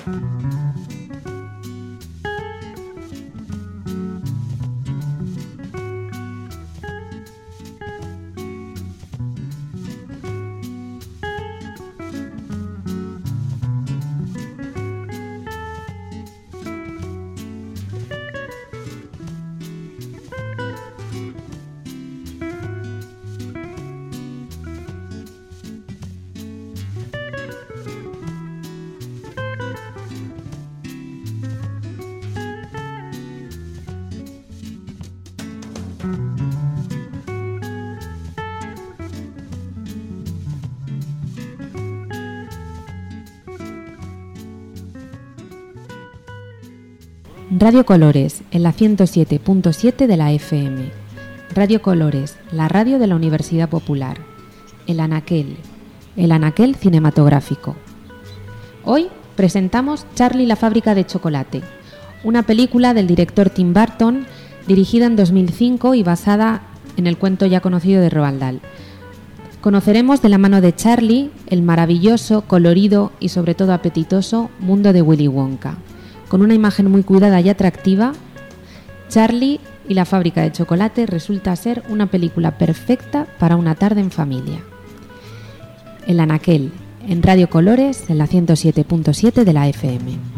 Radio Colores, en la 107.7 de la FM. Radio Colores, la radio de la Universidad Popular. El Anaquel cinematográfico. Hoy presentamos Charlie y la fábrica de chocolate, una película del director Tim Burton, dirigida en 2005 y basada en el cuento ya conocido de Roald Dahl. Conoceremos de la mano de Charlie el maravilloso, colorido y sobre todo apetitoso mundo de Willy Wonka. Con una imagen muy cuidada y atractiva, Charlie y la fábrica de chocolate resulta ser una película perfecta para una tarde en familia. El Anaquel, en Radio Colores, en la 107.7 de la FM.